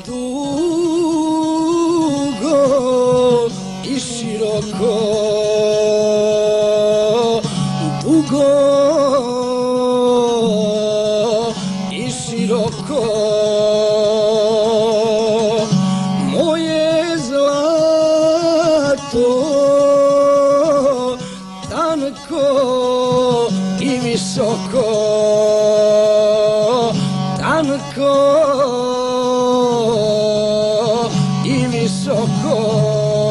dugo i široko, dugo i široko, moje zlato, tanko i visoko, tanko i visoko.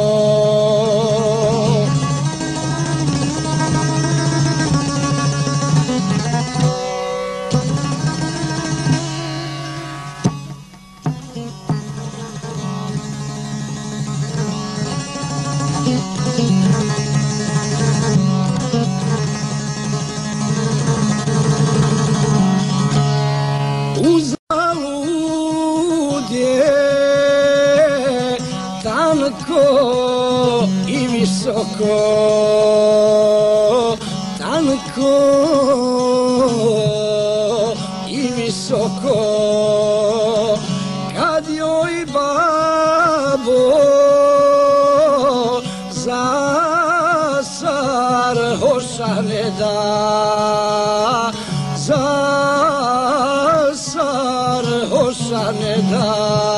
Uzalud je tanko i visoko, tanko i visoko, kad joj babo zasar hoša ne da, zasar hoša ne da.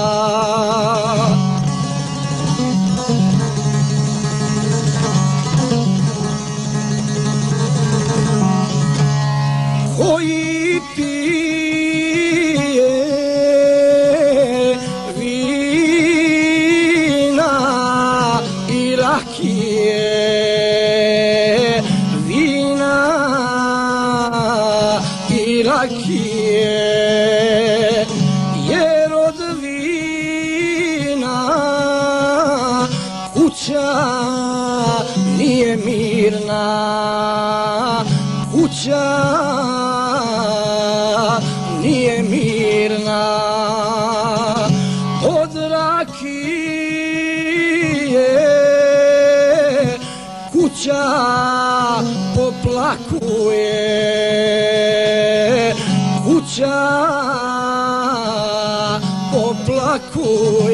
Koji pije vina i rakije, vina i rakije, jer od vina kuća nije mirna, kuća nije mirna. Od rakije kuća poplakuje, kuća poplakuje.